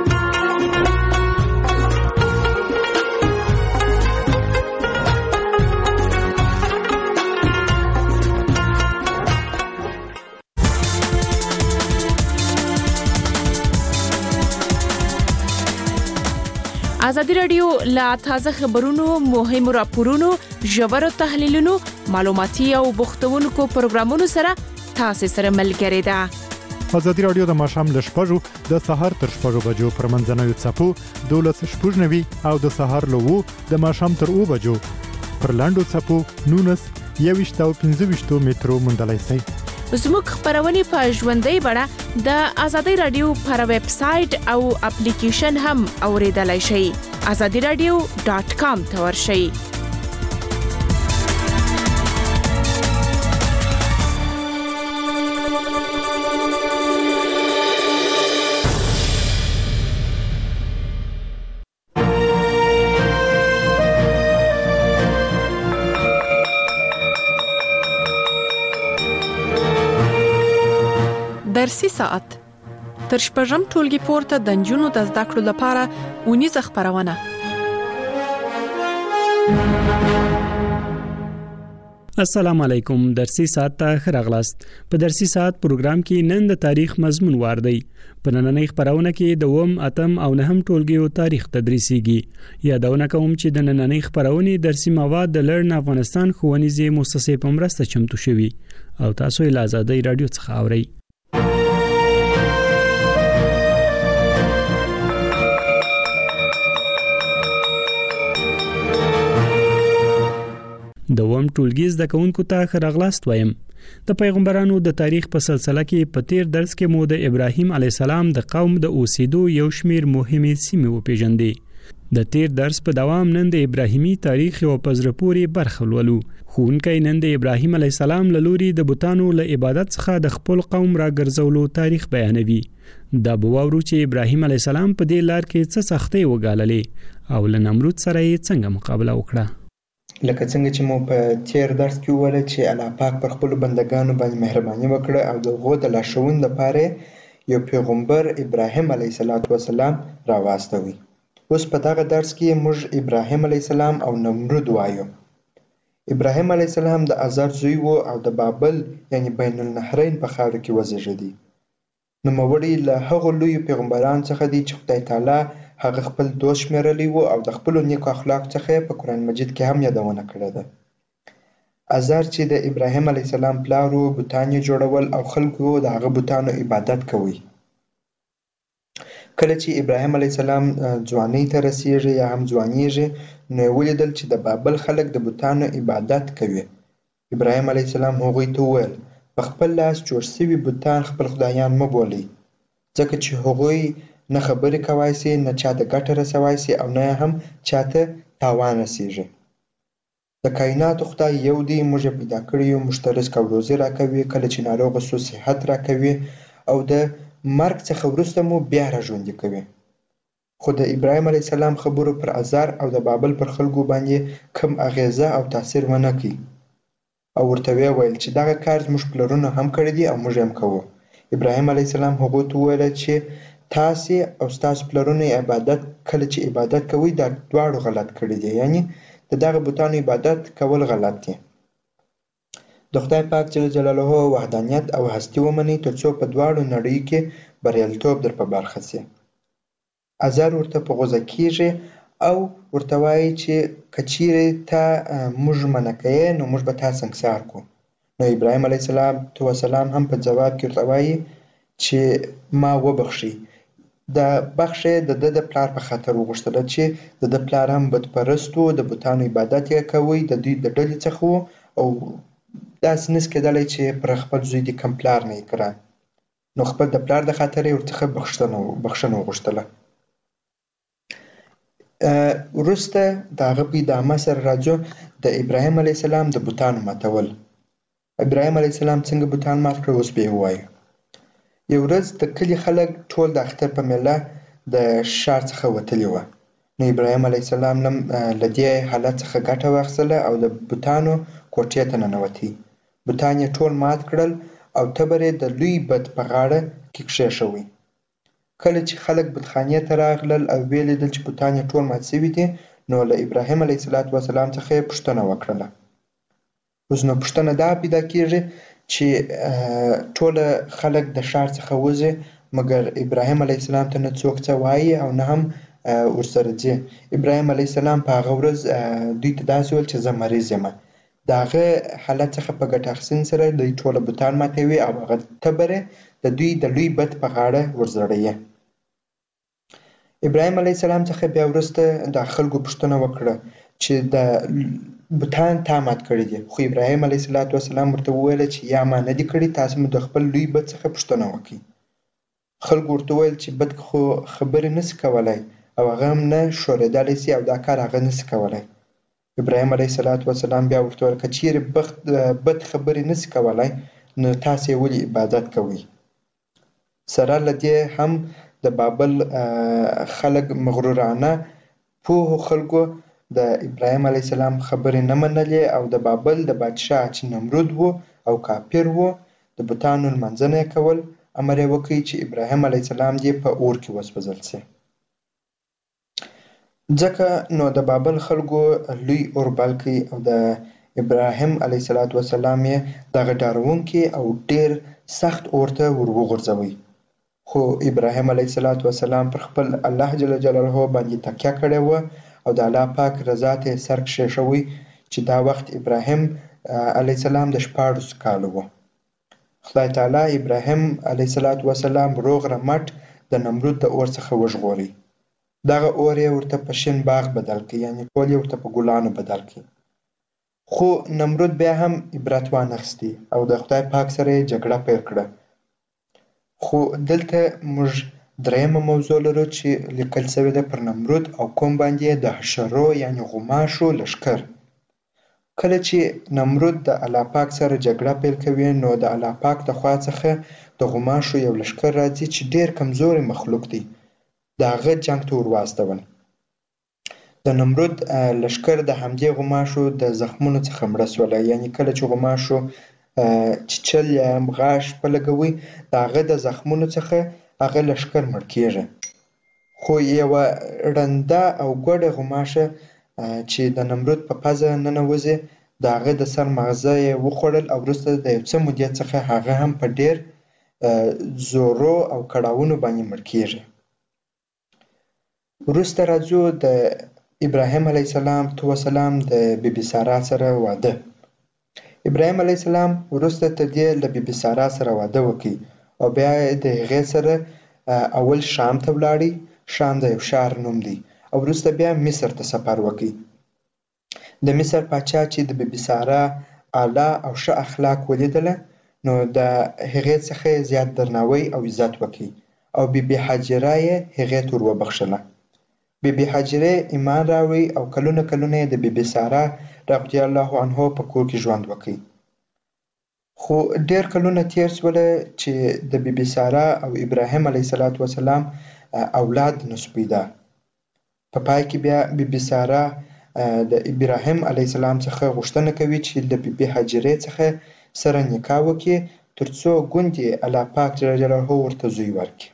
ازادي رادیو لا تازه خبرونو مهمو راپورونو ژورو تحلیلونو معلوماتي او بوختونکو پروګرامونو سره تاسو سره ملګری ده. ازادي رادیو د ماښام له شپږو د سهار تر شپږو بجو پر منځنوي څپو دولس شپږ نوي او د سهار له وو د ماښام تر اوو بجو پر لاندو څپو نونس یويشت او پنځه ویشت مترو موندلای شئ. زموږ خبرونه په ژوندۍ بڼه د ازادي رادیو پر ویب سټ او اپلیکیشن هم اوریدلای شئ. azadi radio dot com ته ورشئ. درسي ساعت تر شپږم ټولګي پورته د نجونو د زده کړو لپاره ونیزه خبرونه. السلام علیکم. درسي ساعت ته خراغلاست. په درسي ساعت پروګرام کې نن د تاریخ مضمون واردی. په نننۍ خبرونه کې د وم اتم او نهم ټولګیو تاریخ تدریسيږي. یادونه کوم چې د نننۍ خبرونه درسي مواد د لړن افغانستان ښوونیزې مؤسسې په مرسته چمتو شوي او تاسو یې له آزادۍ رادیو څخه اورئ. د وم ټولګي زده کوونکو ته ښه راغلاست وایم. د پیغمبرانو د تاریخ په سلسله کې په تیر درس کې مو د ابراهیم علی السلام د قوم د اوسېدو یو شمیر مهمې سیمې وپېژندې. د تیر درس په دوام نن د ابراهیمي تاریخ او پزرپوري برخه ولولو. ښوونکی نن د ابراهیم علی السلام له لوري د بوتانو له عبادت څخه د خپل قوم را ګرځولو تاریخ بیانوي. دا به واورو چې ابراهیم علی السلام په دې لار کې څه سختۍ وګاللې او له نمرود سره یې څنګه مقابله وکړه. لکه څنګه چې مو په تیر درس کې وویل چې الله پاک پر خپل بندگانو باندې مهرباني وکړه او د هغو د لارښوونې لپاره یو پیغمبر ابراهیم علیه السلام راواستوي. اوس په دغه درس کې موږ ابراهیم علیه السلام او نمرود وایو. ابراهیم علیه السلام د آزار زوی و او د بابل یعنی بین النهرین په خاوره کې وزیږېدی. نوموړی له هغو لویو پیغمبرانو څخه دی چې خدای تعالی هغه خپل دوست شمیرلی و او د خپلو نیکو اخلاق څخه په قرآن مجید کې هم یادونه کړې ده. آزار چې د ابراهیم علیه السلام پلار و بوتان یې جوړول او خلکو د هغه بوتانو عبادت کوي. کله چې ابراهیم علیه السلام ځوانۍ ته رسیږي یا هم ځوانیږي نو یې ولیدل چې د بابل خلک د بوتانو عبادت کوي. ابراهیم علیه السلام هغوی ته وویل په خپل لاس جوړ شوي بوتان خپل خدایان مه بولئ ځکه چې هغوی نه خبرې کوای سي نه چا ته ګټه رسوای سي او نه هم چاته تاوان رسیږي. د کائناتو خدای یو دی، موږ یې پیدا کړی یو، موږ ته رزق او روزي راکوي، کله چې ناروغه سو صحت راکوي او د مرګ څخه وروسته مو بیا راژوندي کوي. خو د ابراهیم علیه السلام خبرو پر آزار او د بابل پر خلکو باندې کم اغیزه او تاثیر ونه کړي او ورته ویې ویل چې دغه کار زموږ پلرونو هم کړی دی او موږ هم کوو. ابراهیم علیه السلام هغوی ته وویل چې تاسې او ستاسو پلرونو عبادت کله چې عبادت کوئ دا دواړو غلط کړي دي، یعنی د دغه بوتانو عبادت کول غلط دي. د خدای پاک جل جلاله وحدانیت او هستی ومنئ تر څو په دواړو نړیو کې بریالیتوب در په برخه سي. آزار ورته په غوسه کیږي او ورته وایي چې که چیرې ته موږ منع کوې نو موږ به تا سنګسار کړو. نو ابراهیم علیه السلام هم په جواب کې ورته وایي چې ما وبخښئ. د بخښې د ده د پلار په خاطر وغوښتله چې د ده پلار هم بتپرست و، د بوتانو عبادت یې کوی، د دوی د ډلې څخه و او داسې نس کېدلی چې پر خپل زوی دې کم پلار نه یې کړه. نو خپل د پلار د خاطر یې ورڅخه بخښنه وغوښتله. وروسته د هغه په ادامه سره راځو د ابراهیم علیه السلام د بوتانو ماتول. ابراهیم علیه السلام څنګه بوتان مات کړه اوس به یې ووایو. یو ورځ د کلي خلک ټول د اختر په میله د ښار څخه وتلي وه. نو ابراهیم علیه السلام له دې حالت څخه ګټه واخیستله او د بوتانو کوټې ته ننوتی. بوتان یې ټول مات کړل او تبر یې د لوی بت په غاړه کې کښېښوی. کله چې خلک بتخانې ته راغلل او ویې لیدل چې بوتان یې ټول مات سوي دي نو له ابراهیم علیه السلام څخه یې پوښتنه وکړله. اوس نو پوښتنه دا پیدا کېږي چې ټول خلک د ښار څخه وځي مګر ابراهیم علیه السلام ته نه څوک څه وایي او نه هم ورسره ځي. ابراهیم علیه السلام په هغه ورځ دوی ته داسې ویل چې زه مریض یم. د هغه حالت څخه په ګټه اخیستنې سره دوی ټوله بوتان ماتوي او هغه تبر د دوی د لوی بت په غاړه ورزړوي. ابراهیم علیه السلام څخه بیا وروسته د خلکو پوښتنه وکړه چې د بوتان تا مات کړي دي. خو ابراهیم علیه السلام ورته وویل چې یا ما نه دي کړي، تاسو مو د خپل لوی بت څخه پوښتنه وکړئ. خلکو ورته وویل چې بت خو خبرې نسي کولی او هغه هم نه ښورېدلی سي او دا کار هغه نسي کولی. ابراهیم علیه السلام بیا ورته وویل که چیرې بت خبرې نسي کولی نو تاسو یې ولې عبادت کوئ. سره له دې هم د بابل خلک مغرورانه پوهو خلکو د ابراهیم علیه السلام خبرې نه منلې او د بابل د بادشاه چې نمرود و او کافر و د بوتانو لمانځنه یې کول. امر یې وکړ چې ابراهیم علیه السلام دې په اور کې وسوځل سي. ځکه نو د بابل خلکو لوی اور بل کړي او د ابراهیم علیه السلام یې دغه ډاروونکي او ډېر سخت اور ته ور وغورځوي. خو ابراهیم علیه السلام پر خپل الله جل جلاله باندې تکیه کړې وه او د الله پاک رضا ته سر کښېښوی چې دا وخت ابراهیم علیه السلام د شپاړسو کالو و. خدای تعالی ابراهیم علیه السلام روغ رمټ د نمرود د اور څخه وژغوري. دغه اور یې ورته په شین باغ بدل کړي، یعنې ټول یې ورته په ګلانو بدل کړي. خو نمرود بیا هم عبرت وانخستی او د خدای پاک سره یې جګړه پیل کړه. خو دلته موږ درېیمه موضوع لرو چې لیکل شوې ده پر نمرود او قوم باندې د حشرو یعنې غوماشو لښکر. کله چې نمرود د الله پاک سره جګړه پیل کوي نو د الله پاک د خوا څخه د غوماشو یو لښکر راځي چې ډېر کمزوري مخلوق دی، د هغه جنګ ته ور واستول. د نمرود لښکر د همدې غوماشو د زخمونو څخه مړه سوله، یعنې کله چې غوماشو چیچل یا غاښ په لګوي د هغه د زخمونو څخه هغه لښکر مړ کېږي. خو یوه ړنده او ګوډه غوماشه چې د نمرود په پزه ننوځي د هغه د سر مغزه یې وخوړل او وروسته د یو څه مودې څخه هغه هم په ډېر زورو او کړاوونو باندې مړ کېږي. وروسته راځو د ابراهیم علیه السلام وسلام د بی بي سارا سره واده. ابراهیم علیه السلام وروسته تر دې له بی بي سارا سره واده وکړي او بیا د هغې سره اول شام ته ولاړی. شام د یو ښار نوم دی او وروسته بیا مصر ته سفر وکړي. د مصر پاچا چې د بی بي سارا اعلی او ښه اخلاق ولیدله نو د هغې څخه زیات درناوی او عزت وکړي او بی بي حاجره یې هغې ته ور وبخښله. بی بي حاجره ایمان راوړی او کلونه کلونه یې د بی بي سارا رضی الله عنها په کور کې ژوند وکړي. خو ډېر کلونه تیر شوله چې د بی بي سارا او ابراهیم علیه السلام اولاد نشو پیدا. په پای کې بیا بی بي سارا د ابراهیم علیه السلام څخه غوښتنه کوي چې د بی بي حاجرې څخه سره نکاح وکړي ترڅو ګوندې الله پاک جل جلاله ورته زوی ورکړي.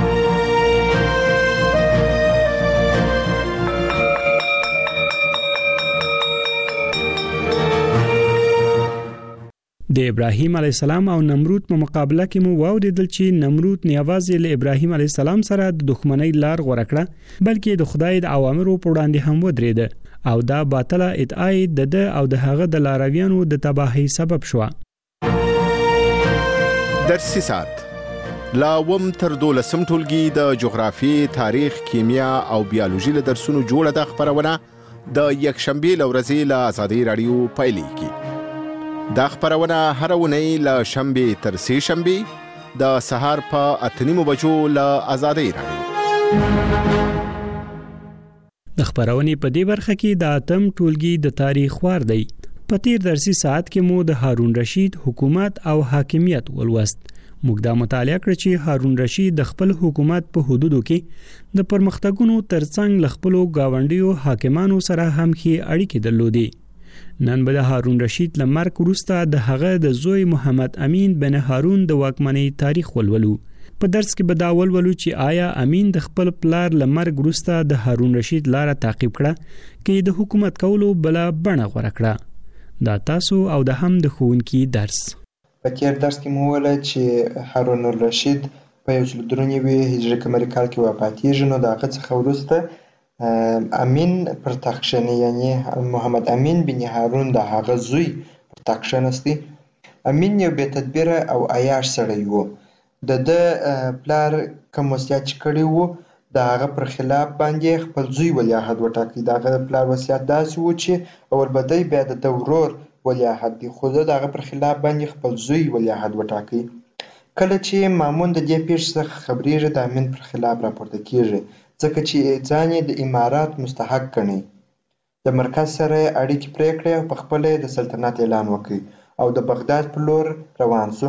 د ابراهیم علیه السلام او نمرود په مقابله کې مو واوریدل چې نمرود نه یوازې له ابراهیم علیه السلام سره د دښمنۍ لار غوره کړه بلکې د خدای د اوامرو په وړاندې هم ودرېده او دا باطله ادعا د ده او د هغه د لارویانو د تباهۍ سبب شوه. درسي ساعت لا وم تر دولسم ټولګي د جغرافي، تاریخ، کیمیا او بیولوژي له درسونو جوړه ده خبرونه د یکشنبې له ورځې له ازادي راډیو پیلېږي. دا خبرونه هر اونۍ له شنبې تر سې شنبې د سهار په اته نیمو بجو له ازادي راډیو. د خبرونې په دې برخه کې د اتم ټولګي د تاریخ وار دی. په تیر درسي ساعت کې مو د هارون رشید حکومت او حاکمیت ولوست. موږ دا مطالعه کړ چې هارون رشید د خپل حکومت په حدودو کې د پرمختګونو ترڅنګ ل خپل گاونډیو حاکمانو سره هم ښې اړیکې درلودې. نن به د هارون رشید له مرګ وروسته د هغه د زوی محمد امین بن هارون د واکمنۍ تاریخ ولولو. په درس کې به دا ولولو چې آیا امین د خپل پلار له مرګ وروسته د هارون رشید لاره تعقیب کړه کې د حکومت کولو بله بڼه غوره کړه. دا تاسو او د هم د ښوونکي درس. په تیر درس کې مو وویل چې هارون الرشید په یو سل درې نوي هجري قمري کال کې وفاتېږي نو د هغه څخه وروسته امین پر تخت کښېني، یعنې محمد امین بن هارون د هغه زوی پر تخت کښېنستی. امین یو بې تدبیره او عیاش سړی و. د ده پلار کوم وصیت چې کړی و د هغه پر خلاف باندې خپل زوی ولیعهد وټاکي. د هغه پلار وصیت داسې و چې اول به دی بیا د ده ورور ولیعهد دی، خو ده د هغه پر خلاف باندې خپل زوی ولیعهد وټاکي. کله چې مامون د دې پیښې څخه خبرېږي د امین پر خلاف راپورته کېږي ځکه چې ځان یې د امارات مستحق ګڼي. د مرکز سره یې اړیکې پرې کړې او په خپله یې د سلطنت اعلان وکړ او د بغداد په لور روان شو.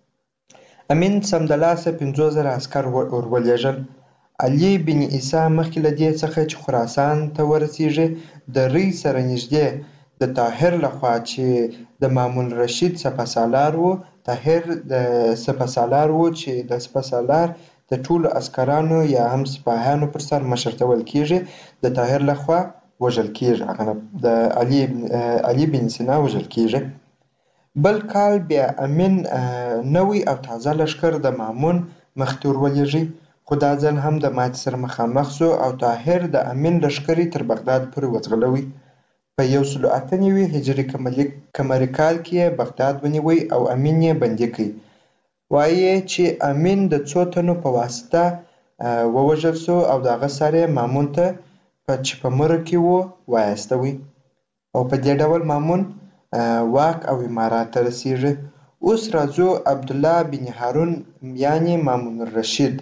امین سمدلاسه پنځوس زره عسکر ور ولېږل. علي بن عیسی مخکې له دې څخه چې خراسان ته ورسېږي د ری سره نږدې د طاهر لخوا چې د مامون رشید سپهسالار و، طاهر د سپهسالار و چې د سپهسالار د ټولو عسکرانو یا هم سپاهیانو پر سر مشرتول کېږي د طاهر لخوا وژل کېږي، هغه د علي علي بن سینا وژل کېږي. بل کال بیا امین نوی او تازه لښکر د مامون مخې ور ولېږي، خو دا ځل هم د ماتې سره مخامخ شو او طاهر د امین لښکرې تر بغداد پورې وځغلوي. په یو سل اته نوي هجري قمري کال کې یې بغداد ونیوی او امین یې بندي کړ. وایي چې امین د څو تنو په واسطه ووژل شو او د هغه سر یې مامون ته په چې په مره کې و وایستوي او په دې ډول مامون واک او امارات ته رسیږي. اوس راځو عبدالله بن هارون یعنی مامون الرشید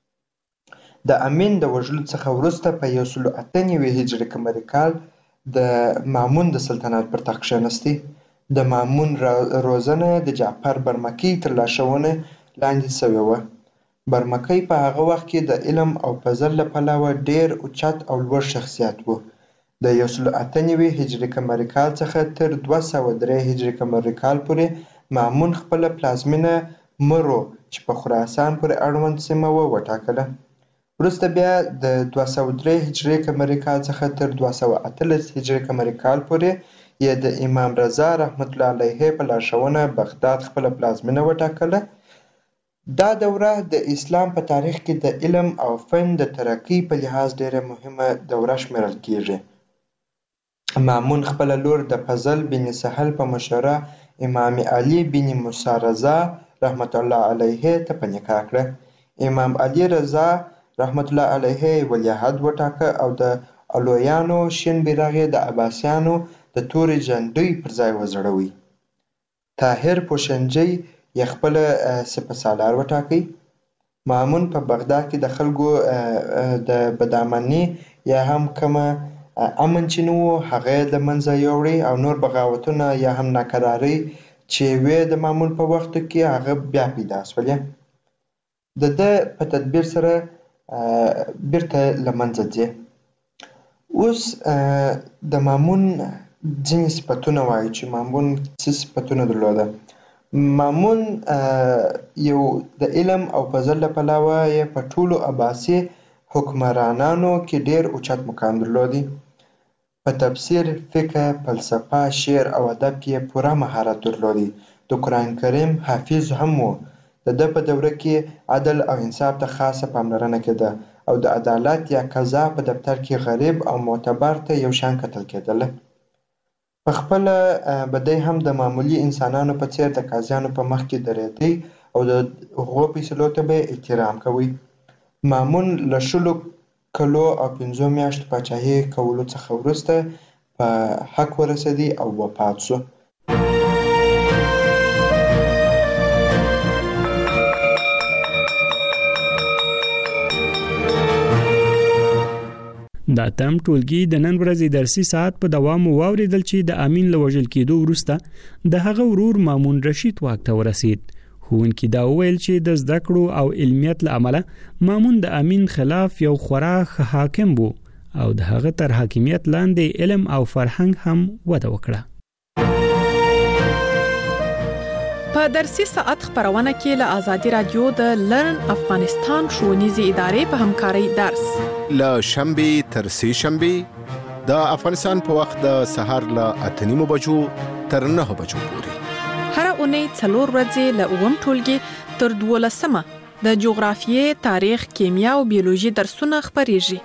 د امین د وژلو څخه وروسته په یو سل اته نوي هجري قمري کال د مامون د سلطنت پر تخت کښېنستی. د مامون روزنه د جعفر برمکی تر لارښوونې لاندې سوې وه. برمکی په هغه وخت کې د علم او فضل له پلوه ډېر اوچت او لوړ شخصیت و. د یو سل اته نوي هجري قمري کال څخه تر دوه سوه درې هجري قمري کال پورې مامون خپله پلازمینه مرو چې په خراسان پورې اړوند سیمه وه وټاکله. وروسته بیا د دوه سوه درې هجري قمري کال څخه تر دوه سوه اتلس هجري قمري کال پورې یې د امام رضا رحمت الله علیه په لارښوونه بغداد خپله پلازمینه وټاکله. دا دوره د اسلام په تاریخ کې د علم او فن د ترقۍ په لحاظ ډېره مهمه دوره شمیرل کیږي. مامون خپله لور د فضل بن سهل په مشوره امام علي بن موسی رضا رحمت الله علیه ته په نکاح کړه. امام علي رضا رحمت الله علیه ولیعهد وټاکه او د علویانو شین بیرغ یې د عباسیانو د تورې جنډۍ پر ځای وځړوی. طاهر پوشنجي یې خپله سپه سالار وټاکی. مامون په بغداد کې د خلکو د بدامني یا هم کومه امن چې نه و هغه یې له منځه یوړی او نور بغاوتونه یا هم ناکرارۍ چې وې د مامون په وخت کې هغه بیا پیدا شولې. د ده په تدبیر سره بیرته له منځه ځي. اوس د مامون ځینې صفتونه وایي چې مامون څه صفتونه درلوده. مامون یو د علم او فضل له پلوه یې په ټولو عباسي حکمرانانو کې ډېر اوچت مقام درلودی. په تفسیر، فقه، فلسفه، شعر او ادب کې یې پوره مهارت درلودی. د قرآن کریم حافظ هم و. د ده په دوره کې عدل او انصاف ته خاصه پاملرنه کېده او د عدالت یا قضا په دفتر کې غریب او معتبر ته یو شان کتل کېدله. په خپله به دی هم د معمولي انسانانو په څېر د قاضیانو په مخ کې درېدی او د هغو فیصلو ته به یې احترام کوي. مامون له شلو کلو او پنځو میاشتو پاچاهي کولو څخه وروسته په حق ورسېدی او وفات شو. د اتم ټولګي د نن ورځې درسي ساعت په دوام واوریدل چې د امین له وژل کېدو وروسته د هغه ورور مامون رشید واک ته ورسید. ښوونکي دا وویل چې د زده کړو او علمیت له امله مامون د امین خلاف یو خورا ښه حاکم و او د هغه تر حاکمیت لاندې علم او فرهنګ هم وده وکړه. په درسي ساعت خبرونه کې له آزادي رادیو د لرن افغانستان ښوونیزې ادارې په همکارۍ درس له شنبې تر سې شنبې د افغانستان په وخت د سهار له اته نیمو بجو تر نهه بجو پورې هر اونۍ څلور ورځې له اووم ټولګي تر دولسمه د جغرافیې، تاریخ، کیمیا او بیولوژي درسونه خبرېږي.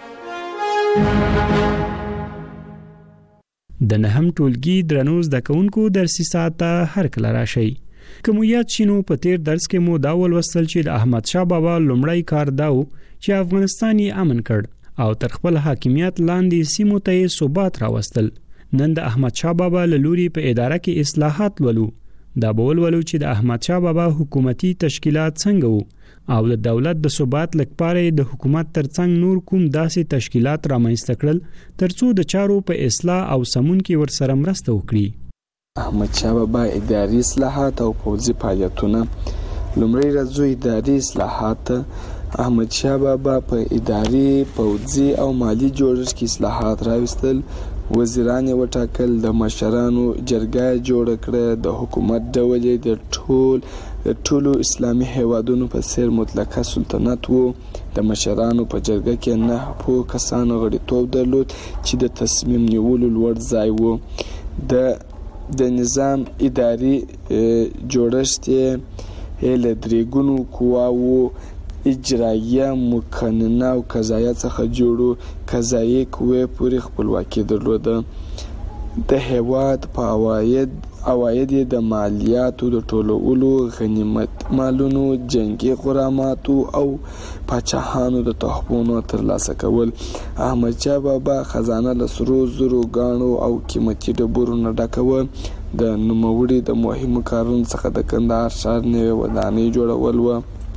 د نهم ټولګي درنو زده کوونکو درسي ساعت ته هر کله راشئ. که مو یاد شینو په تیر درس کې مو دا ولوستل چې د احمد شاه بابا لومړی کار داو چې افغانستان یې امن کړ او تر خپل حاکمیت لاندې سیمو ته یې ثبات راوستل. نن د احمد شاه بابا له لوري په اداره کې اصلاحات ولو. دا به ولولو چې د احمد شاه بابا حکومتي تشکیلات څنګه وو او د دولت د ثبات لپاره د حکومت ترڅنګ نور کوم داسې تشکیلات رامنځته کړل ترڅو د چارو په اصلاح او سمون کې ورسره مرسته وکړي. احمد شاه بابا اداري اصلاحات او پوځي فعالیتونه. لومړی راځو اداري اصلاحات. احمد شاه بابا په اداري، پوځي او مالی جوړښت کې اصلاحات راوستل. وزیران یې وټاکل، د مشرانو جرګه جوړه کړه، د حکومت ډول یې د ټول د ټولو اسلامي هیوادونو په څیر مطلقه سلطنت وو. د مشرانو په جرګه کې نه په کسانو غړیتوب درلود چې د تصمیم نیولو لوړ ځای وو. د د نظام اداري جوړښت یې له درې ګونو قواوو اجرایه، مقننه او قضایه څخه جوړو. قضایي قوې پورې خپلواکي درلوده. د هیواد په عواید عواید یې د مالیاتو د ټولولو، غنیمت مالونو، جنگي غراماتو او پاچاهانو د تحفونو ترلاسه کول. احمد شاه بابا خزانه له سرو زرو، ګاڼو او قیمتي ډبرو نه ډکه وه. د نوموړي د مهمو کارونو څخه د کندهار ښار نوې ودانۍ جوړول و.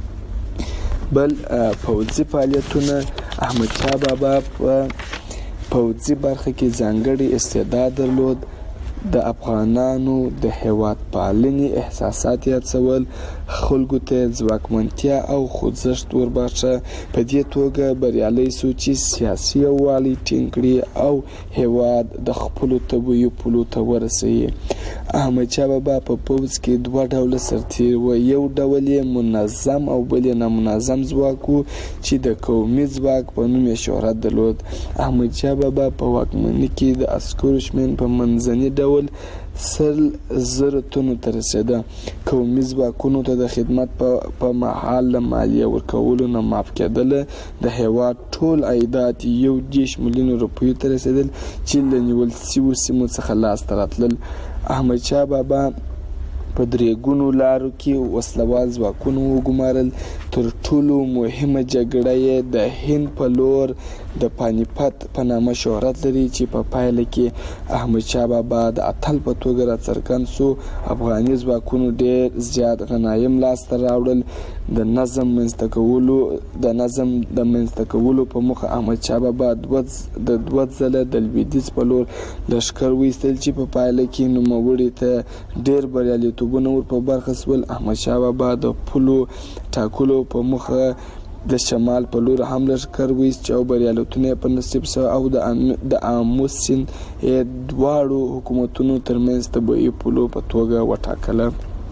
بل پوځي فعالیتونه. احمدشاه بابا په پوځي برخه کې ځانګړی استعداد درلود. د افغانانو د هیواد پالنې احساسات یې هڅول، خلکو ته ځواکمنتیا او خوځښت ورباښه. په دې توګه بریالی سو چې سیاسي یووالی ټینګ کړي او هیواد د خپلو طبیعي پولو ته ورسوي. احمدشاه بابا په پوځ کې دوه ډوله سرتیر و. یو ډول یې منظم او بل یې نامنظم ځواک و چې د قومي ځواک په نوم یې شهرت درلود. احمدشاه بابا په واکمنۍ کې د عسکرو شمېر په منځني ډول سل زره تنو ته رسېده. قومي ځواکونو ته د خدمت په مهال له مالیې ورکولو نه معاف کېدله. د هیواد ټول عایدات یو دېرش میلیونه روپیو ته رسېدل چې له نیول شویو سیمو څخه لاسته راتلل. احمدشاه بابا په درې ګونو لارو کې وسلوال ځواکونه وګمارل. تر ټولو مهمه جګړه یې د هند په لور د پانیپت په نامه شهرت لري چې په پایله کې احمدشاه بابا د اتل په توګه راڅرګند سو. افغاني ځواکونو ډېر زیات غنایم لاسته راوړل. د نظم منځته کولو د نظم د منځته کولو په موخه احمدشاه بابا د دوه ځله د لویدیځ په لور لښکر وایستل چې په پایله کې نوموړي ته ډېر بریالیتوبونه ور په برخه سول. احمدشاه بابا د پولو ټاکلو په موخه د شمال په لور هم لښکر وایست چې او بریالیتونه په نصیب سو او د آمو سیند دواړو حکومتونو ترمنځ طبیعي پولو په توګه وټاکله.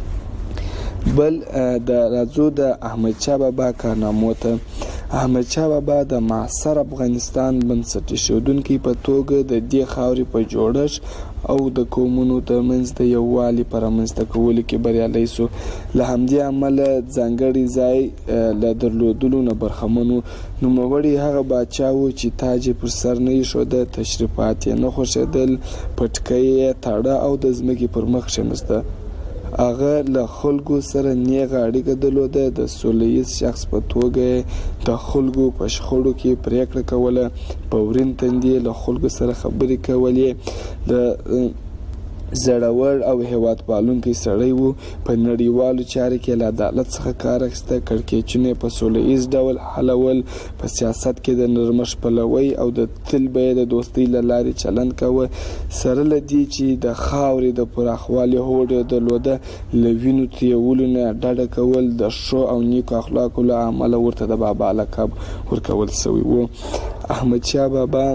بل د راځو د احمدشاه بابا کارنامو ته. احمدشاه بابا د معاصر افغانستان بنسټ ایښودونکي په توګه د دې خاورې په جوړښت او د قومونو ترمنځ د یووالي په رامنځته کولو کې بریالی سو. له همدې امله ځانګړی ځای له درلودلو نه برخمن و. نوموړی هغه پاچا و چې تاج یې پر سر نه ایښوده، تشریفات یې نه خوښېدل، پټکی یې تاړه او د ځمکې پر مخ کښېناسته. هغه له خلکو سره نیغه اړیکه درلوده. د سوله ییز شخص په توګه د خلکو په شخړو کې پریکړه کوله. په ورین تندي له خلکو سره خبرې کولې. د زړور او هیواد پالونکی سړی و. په نړیوالو چارو کې له عدالت څخه کار اخیسته. کړکېچونه په سوله ییز ډول حلول. په سیاست کې د نرمښت پلوی او د تل به د دوستۍ له لارې چلند کاوه. سره له دې چې د خاورې د پراخوالي هوډ یې درلوده، له وینو تویولو نه ډډه کول د ښو او نیکو اخلاقو له امله ورته د بابا لقب ورکول سوی و. احمدشاه بابا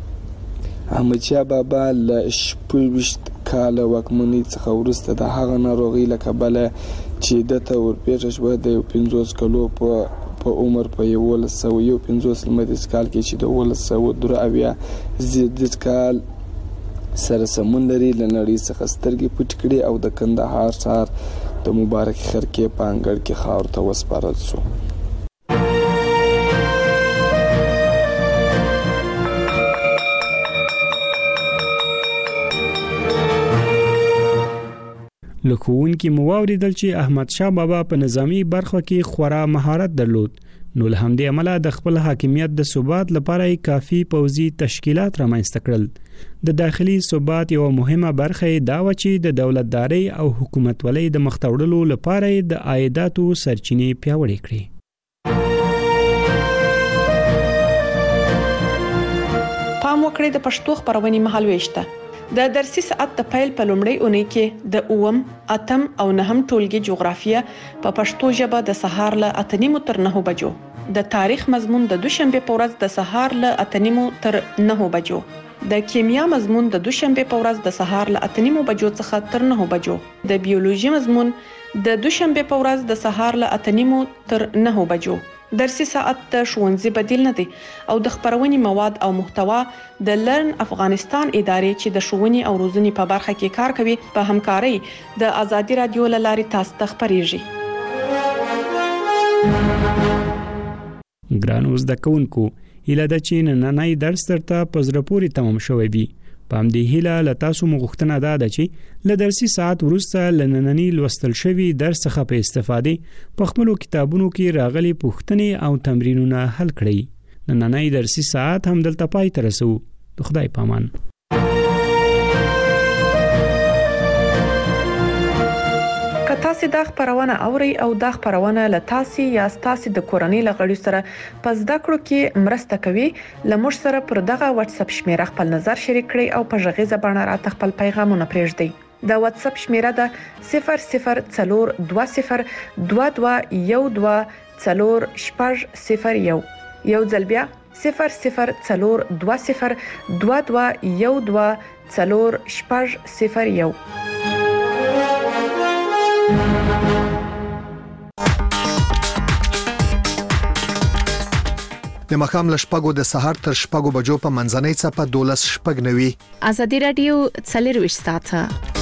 احمدشاه بابا له شپږویشت کاله واکمنۍ څخه وروسته د هغه ناروغۍ له کبله چې دته ورپېښه شوه د یو پنځوس کلو په په عمر په یولس سوه یو پنځوس لمریز کال کې چې د اوولس سوه درې اویا زیږدیز کال سره سمون لري، له نړۍ څخه سترګې پټې کړې او د کندهار ښار د مبارک خرکې په انګړ کې خاورو ته وسپارل سو. له ښوونکي مو واورېدل چې احمدشاه بابا په نظامی برخه کې خورا مهارت درلود. نو له همدې امله د خپل حاکمیت د ثبات لپاره کافي پوځي تشکیلات رامنځته کړل. د داخلي ثبات یو مهمه برخه دا و چې د دولتداري او حکومتولۍ د مختوړلو لپاره د عایداتو سرچینې پیاوړې کړې. پام وکړئ د پښتو خبرونې مهالويشته. د درسي ساعت د پیل په لومړۍ اونۍ کې د اوم، اتم او نهم ټولګي جغرافیه په پښتو ژبه د سهار له اته نیمو تر نهو بجو، د تاریخ مضمون د دوشنبه په ورځ د سهار له اته نیمو تر نهو بجو، د کیمیا مضمون د دوشنبه په ورځ د سهار له اته نیمو بجو څخه تر نهو بجو، د بیولوژي مضمون د دوشنبه په ورځ د سهار له اته نیمو تر نهو بجو. درسي ساعت د ښوونځي بدیل نه دی او د خبرونې مواد او محتوا د لرن افغانستان ادارې چې د ښوونې او روزنې په برخه کې کار کوي په همکارۍ د ازادي رادیو له لارې تاسو ته خبريږي. ګرانو زده کوونکو، هیله ده چې نننۍ درس ترته په زړه پورې تمام شوی وي. په همدې هیله له تاسو مو غوښتنه ده دا چې له درسي ساعت وروسته له نننۍ لوستل شوي درس څخه په استفادې په خپلو کتابونو کې راغلي پوښتنې او تمرینونه حل کړئ. نننۍ درسي ساعت هم دلته پای ته رسو. د خدای پامان. تاسو د خبرونه اوري او د خبرونه له تاسو یا تاسو د کورنۍ لغړی سره پس د کړو کې مرسته کوي لمر سره پر دغه واتس اپ شمیره خپل نظر شریک کړئ او په ژغې زبانه را خپل پیغامونه پرېږدئ د واتس اپ شمیره ده صفر صفر څلور دوه صفر دوه دوه یو دوه څلور شپږ صفر یو یو ځل بیا صفر صفر څلور دوه صفر دوه دوه یو دوه څلور شپږ صفر یو د مخام لشپګو د سهار تر شپګو بجو په منځنۍ څپه دولس شپګ نوي ازادي رادیو څلرويشت ساعته